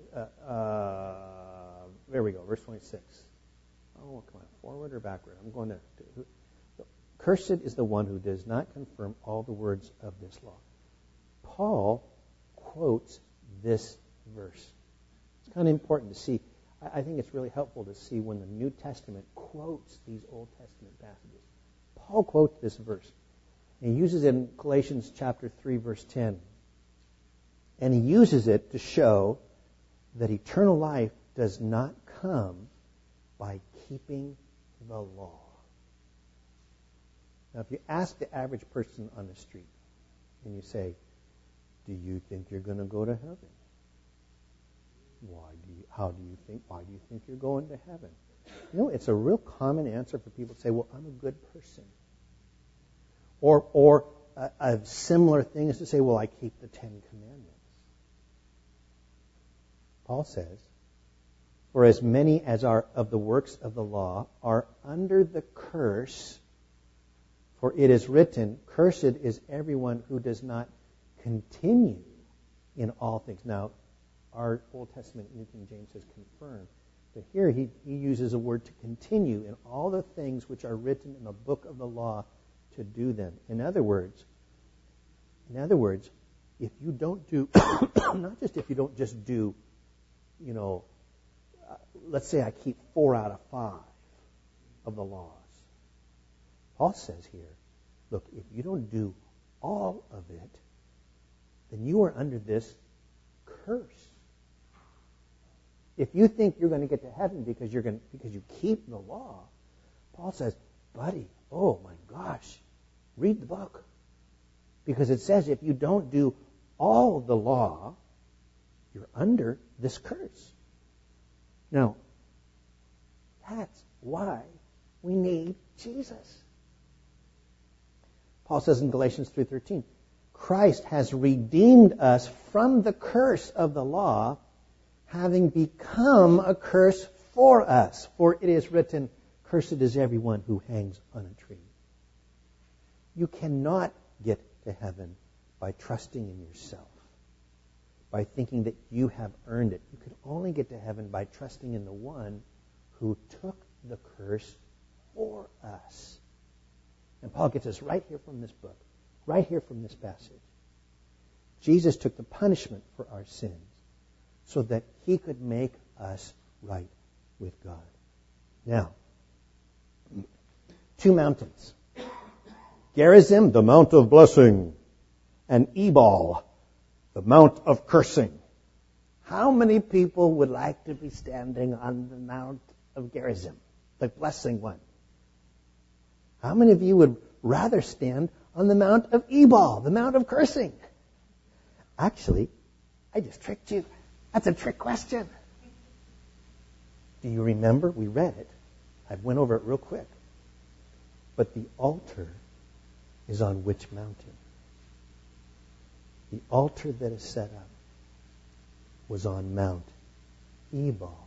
Speaker 1: There we go, verse 26. Oh, come on, forward or backward? I'm going there. Cursed is the one who does not confirm all the words of this law. Paul quotes this verse. It's kind of important to see. I think it's really helpful to see when the New Testament quotes these Old Testament passages. Paul quotes this verse. And he uses it in Galatians chapter 3, verse 10. And he uses it to show that eternal life does not come by keeping the law. Now, if you ask the average person on the street, and you say, do you think you're going to go to heaven? Why do you think you're going to heaven? You know, it's a real common answer for people to say, well, I'm a good person. Or a similar thing is to say, well, I keep the 10 Commandments. Paul says, for as many as are of the works of the law are under the curse, for it is written, cursed is everyone who does not continue in all things. Now, our Old Testament New King James says confirm. But here he uses a word to continue in all the things which are written in the book of the law to do them. In other words, if you don't do, not just if you don't just do, let's say I keep 4 out of 5 of the laws. Paul says here, look, if you don't do all of it, then you are under this curse. If you think you're going to get to heaven because you keep the law, Paul says, buddy, oh my gosh, read the book. Because it says if you don't do all the law, you're under this curse. Now, that's why we need Jesus. Paul says in Galatians 3:13, Christ has redeemed us from the curse of the law, having become a curse for us. For it is written, cursed is everyone who hangs on a tree. You cannot get to heaven by trusting in yourself, by thinking that you have earned it. You can only get to heaven by trusting in the one who took the curse for us. And Paul gets us right here from this book, right here from this passage. Jesus took the punishment for our sins so that he could make us right with God. Now, 2 mountains. Gerizim, the mount of blessing, and Ebal, the mount of cursing. How many people would like to be standing on the mount of Gerizim, the blessing one? How many of you would rather stand on the mount of Ebal, the mount of cursing? Actually, I just tricked you. That's a trick question. Do you remember? We read it. I went over it real quick. But the altar is on which mountain? The altar that is set up was on Mount Ebal.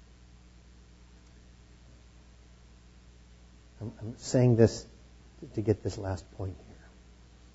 Speaker 1: I'm saying this to get this last point here.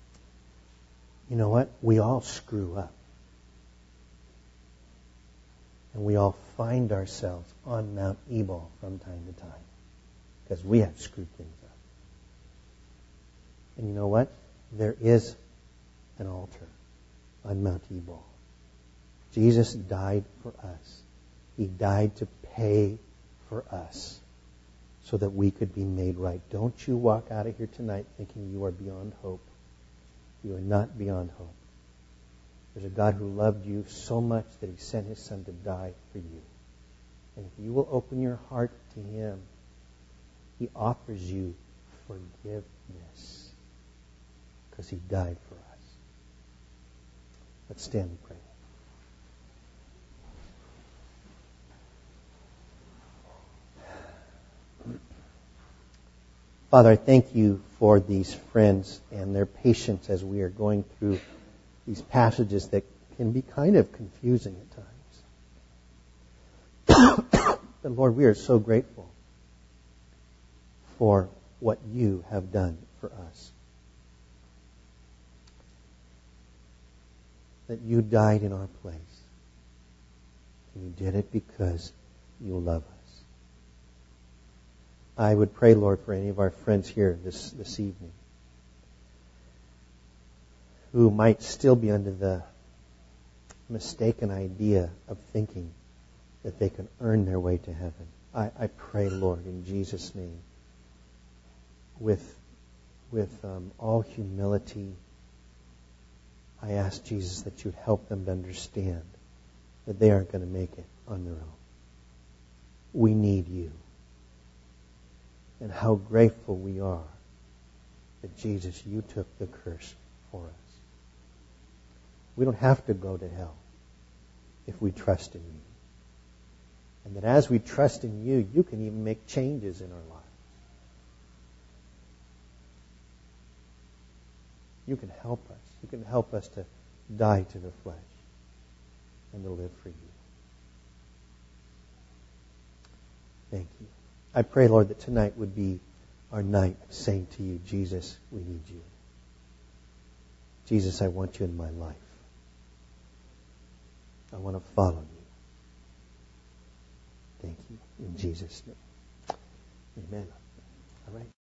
Speaker 1: You know what? We all screw up. And we all find ourselves on Mount Ebal from time to time because we have screwed things up. And you know what? There is an altar on Mount Ebal. Jesus died for us. He died to pay for us so that we could be made right. Don't you walk out of here tonight thinking you are beyond hope. You are not beyond hope. There's a God who loved you so much that He sent His Son to die for you. And if you will open your heart to Him, He offers you forgiveness because He died for us. Let's stand and pray. Father, I thank you for these friends and their patience as we are going through these passages that can be kind of confusing at times. But Lord, we are so grateful for what you have done for us. That you died in our place. And you did it because you love us. I would pray, Lord, for any of our friends here this evening who might still be under the mistaken idea of thinking that they can earn their way to heaven. I pray, Lord, in Jesus' name, with all humility, I ask, Jesus, that you'd help them to understand that they aren't going to make it on their own. We need you. And how grateful we are that, Jesus, you took the curse for us. We don't have to go to hell if we trust in you. And that as we trust in you, you can even make changes in our lives. You can help us. You can help us to die to the flesh and to live for you. Thank you. I pray, Lord, that tonight would be our night of saying to you, Jesus, we need you. Jesus, I want you in my life. I want to follow you. Thank you. In Jesus' name. Amen. All right.